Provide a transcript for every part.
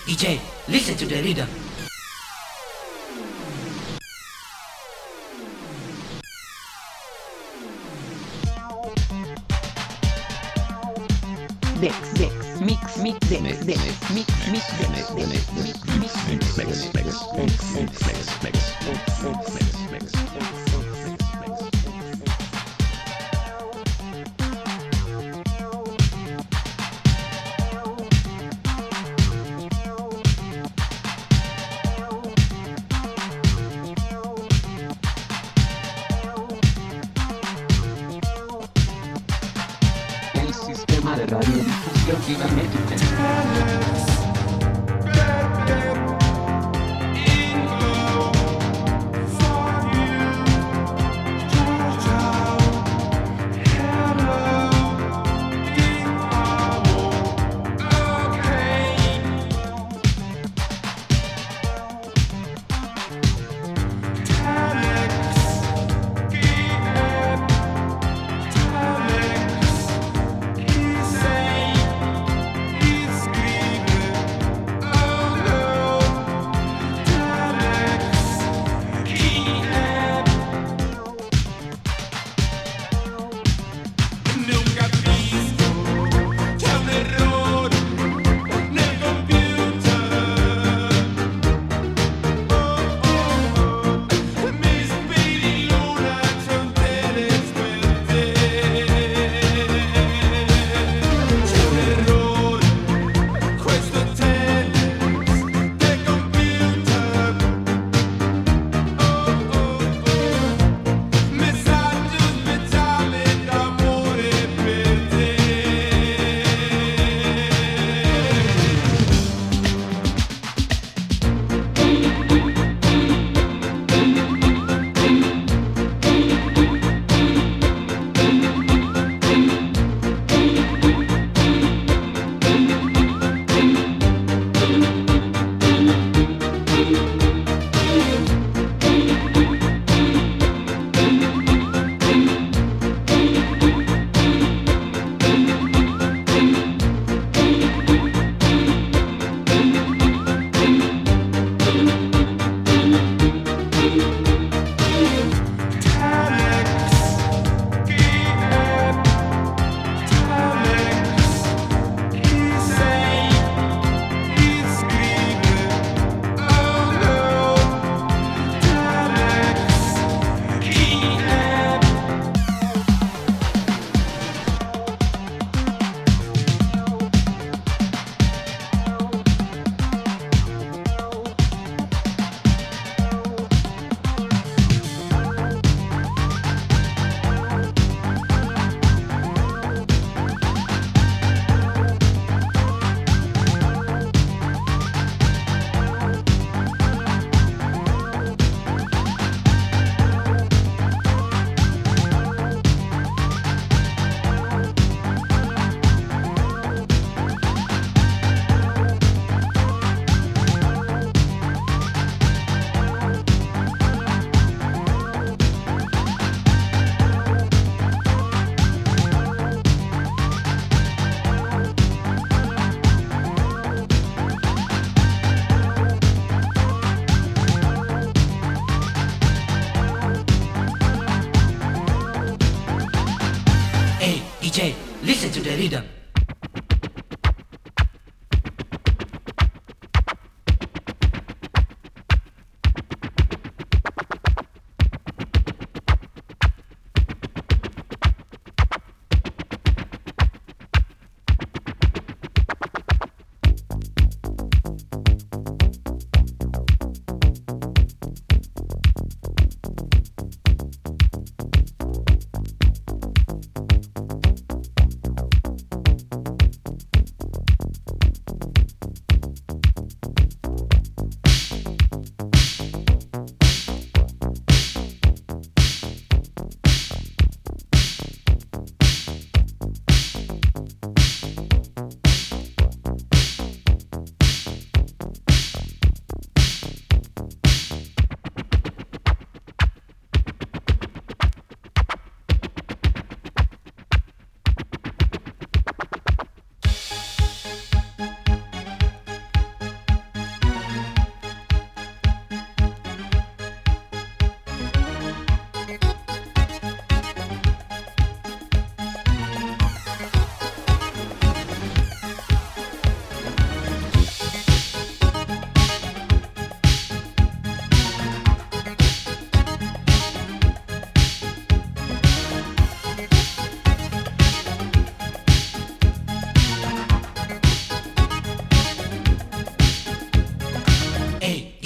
DJ, listen to the rhythm. Dex, mix, El sistema de radiodifusión cibernética.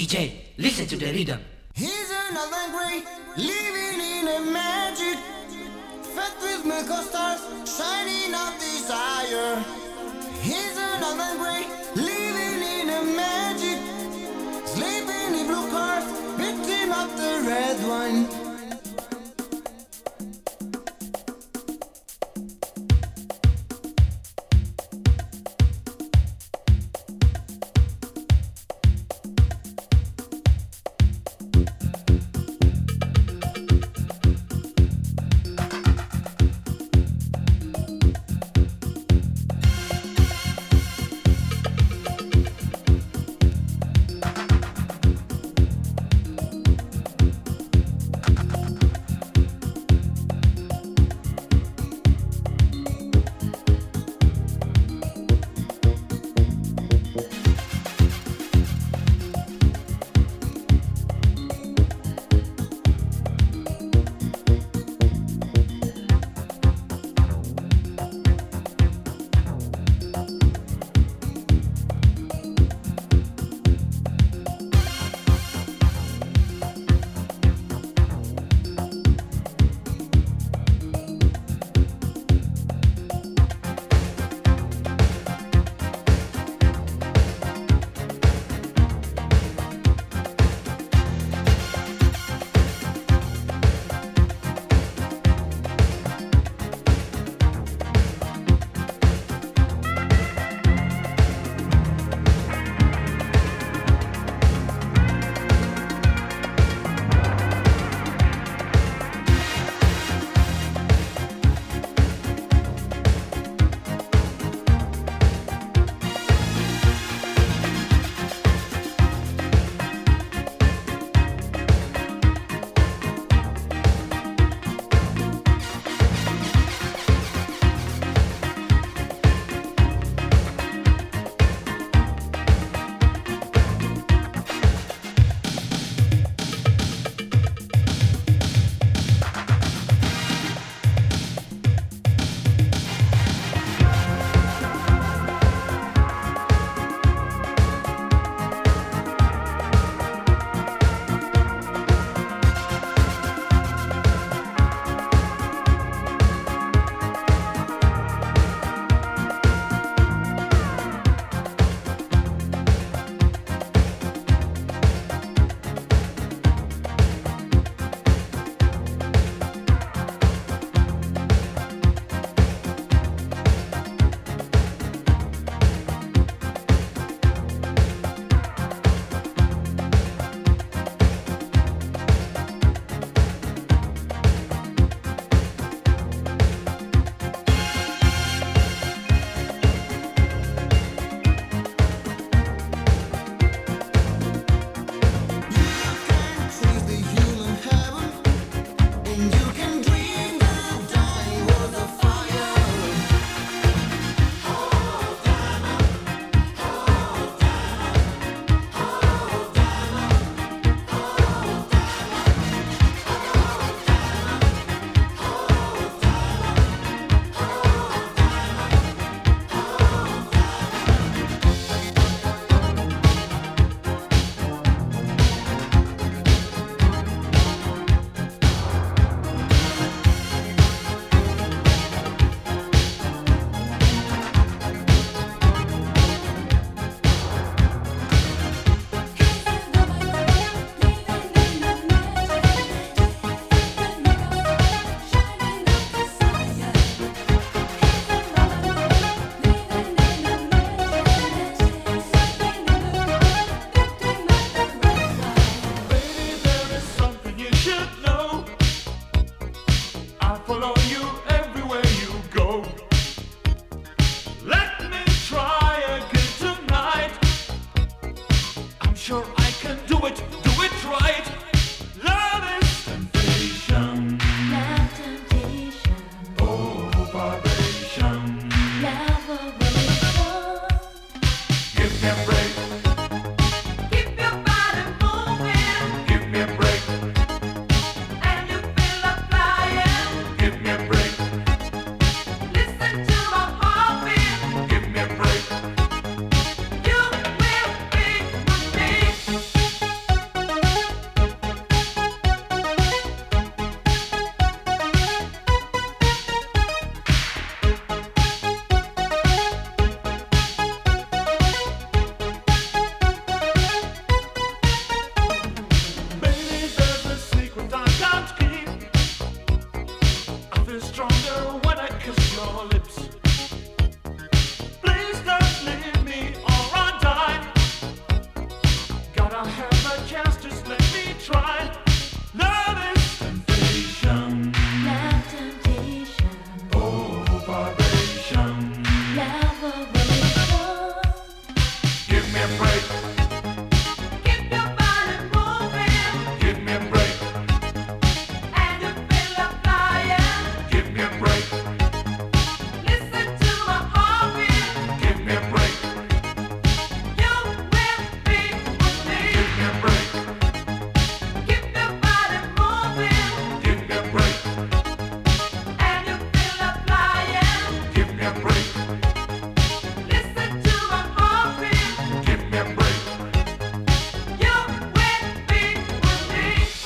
DJ, listen to the rhythm. He's another grey, living in a magic. Fat with milk of stars, shining out desire. He's another grey, living in a magic. Sleeping in blue cars, victim of the red one. me a break. Keep your body moving. Give me a break. And you feel like flying. Give me a break. Listen to my heartbeat. Give me a break. You will be with me. Give me a break. Keep your body moving. Give me a break. And you feel like flying. Give me a break. Listen to my heartbeat. Give me a break. You will be with me.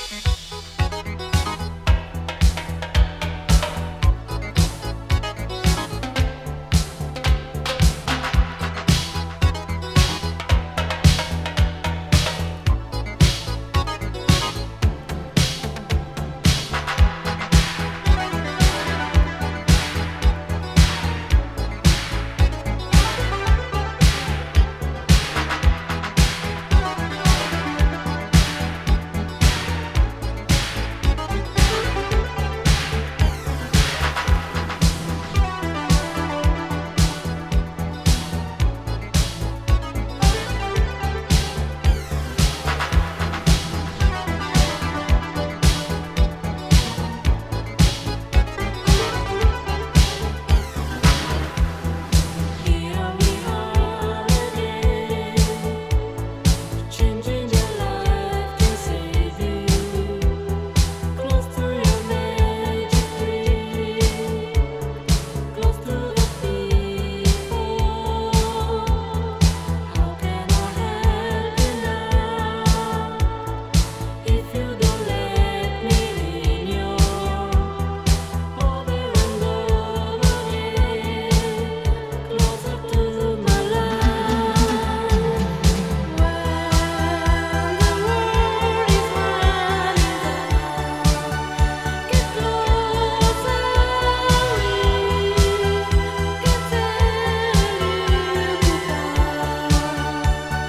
Here we are again, changing your life can save you. Close to your magic dream, close to the people. How can I help you now? If you don't let me in your over and over again. Closer to my life. When the world is running down, get closer. We can tell you goodbye.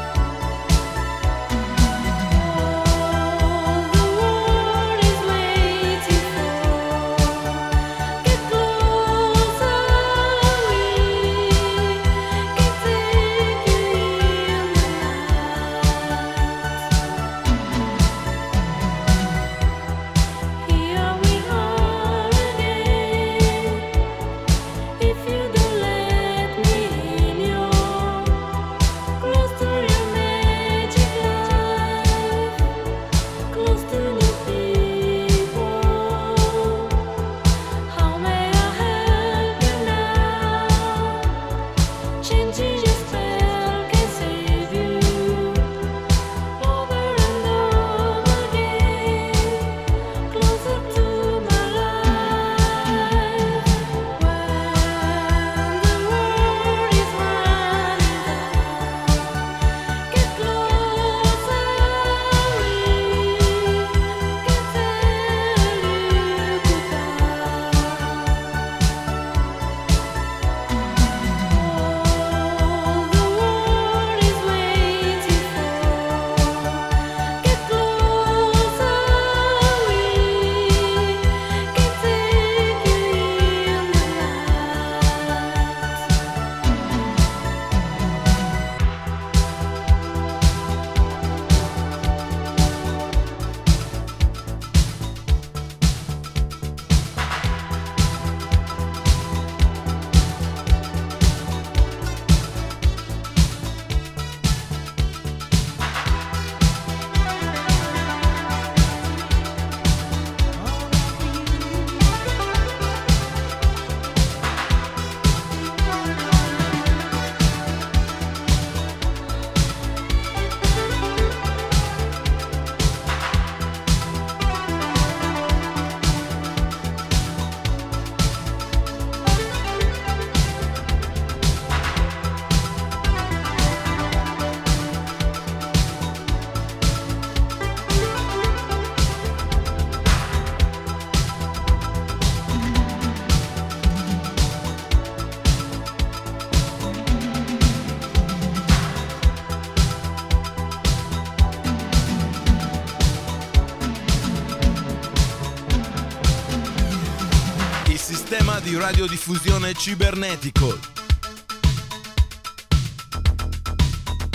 All the world is waiting for. Get closer. We can take you in the night. Here we are again. If you don't let me in your close to your magic life, close to new people. How may I help you now? Changing your spell can save you. Over and over again, closer to my life. When the world is running down, get closer. We can tell you goodbye. All the world is waiting for. Get closer. We can take you in the Sistema di radiodiffusione cibernetico.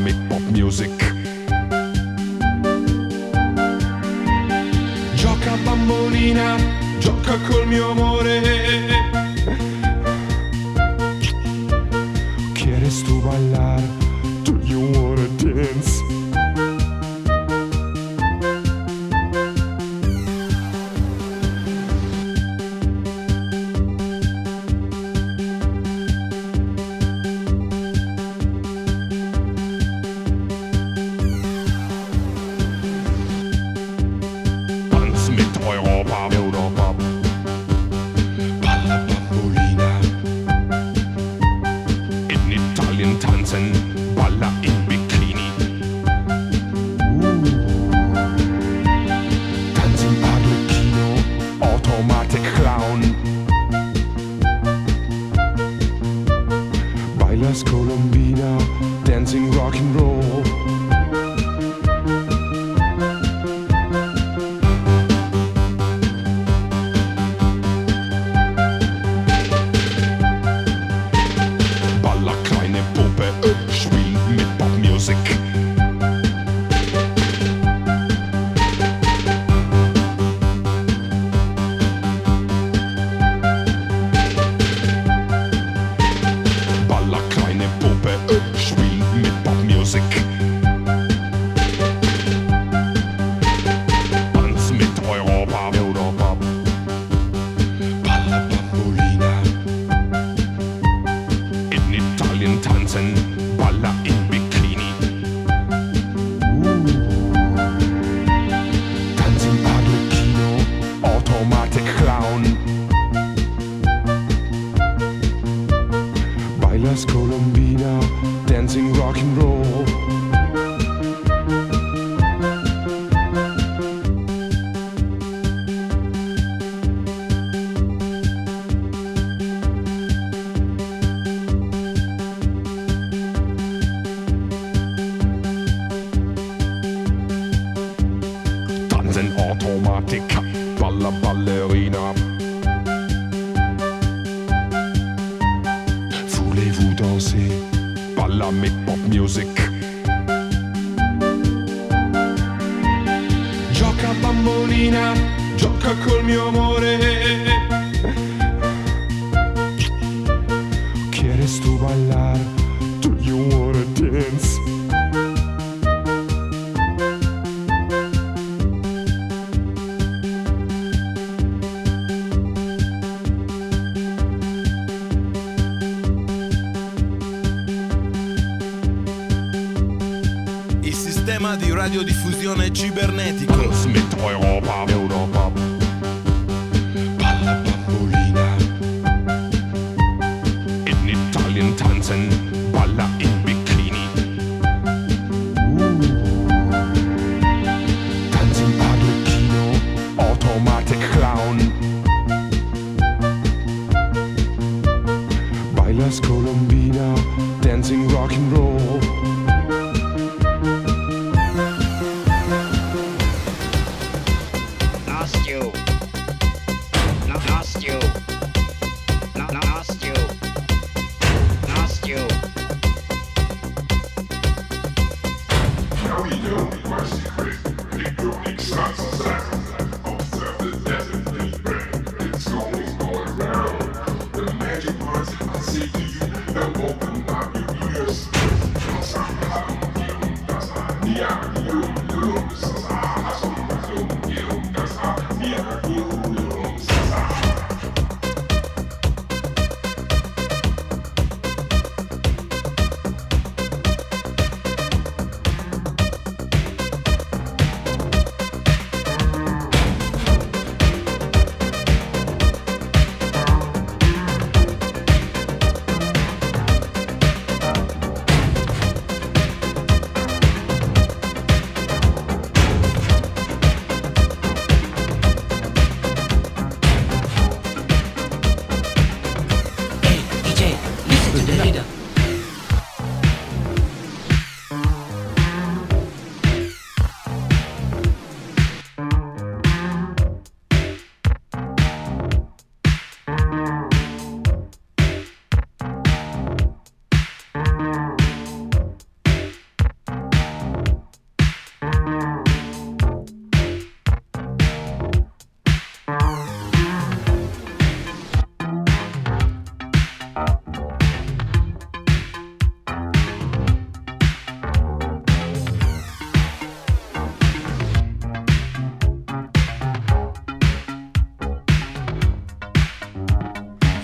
ballami pop music. Gioca bambolina, gioca col mio amore. ¿Quieres tú bailar? Do you wanna dance? Colombina, dancing rock and roll. Balla kleine Puppe, spiel mit Popmusik. Tanz mit Europa, Europa. Balla bambolina. In Italien tanzen, balla in Bikini. Tanzen Arlecchino, Automatic Clown. Bailas Colombina, dancing rock and roll. Tanzen Automatica, balla ballerina. Voulez-vous danser? Balla mit Popmusik. Gioca bambolina, gioca col mio amore. ¿Quieres tú bailar? Do you wanna dance? Sistema di radiodiffusione cibernetico. Tanz mit Europa, Europa. Balla bambolina. In Italien tanzen, balla in Bikini. Tanzen Arlecchino, Automatic Clown. Bailas Colombina, dancing rock and roll.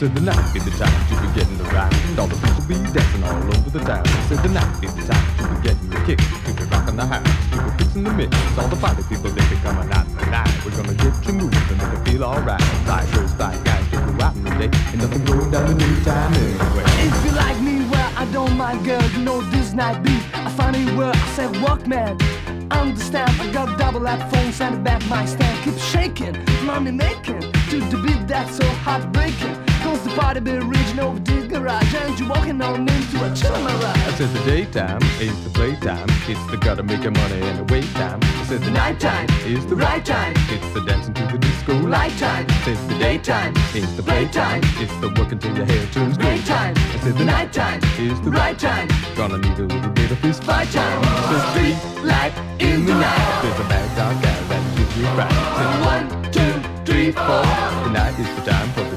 said the night be the time to be getting the ride, and all the people be dancing all over the town. I said the night be the time to be getting the kick, to be rocking the house, to be fixing the mix. All the party people, they be coming out tonight. We're gonna get you moving and make it feel alright. Side girls, side guys, they go out in the day, and nothing going down the new time anyway. If you like me, well, I don't mind, girl. You know this night beat. I find it where I said Walkman. Understand, I got double headphones and a back mic stand. Keep shaking, money making to the beat that's so heartbreaking. Cause the party be reaching over this garage, and you walking on into a chill ride. I said the daytime is the playtime, it's the gotta make your money and the wait time. I said the nighttime is the right time, it's the dancing to the disco light time. I said the daytime is the playtime, it's the working till your hair turns gray time. I said the nighttime is the right time, gonna need a little bit of fist fight time. The street light in the night, there's a bad dog guy that gives you right. I said 1, 2, 3, 4, tonight is the time for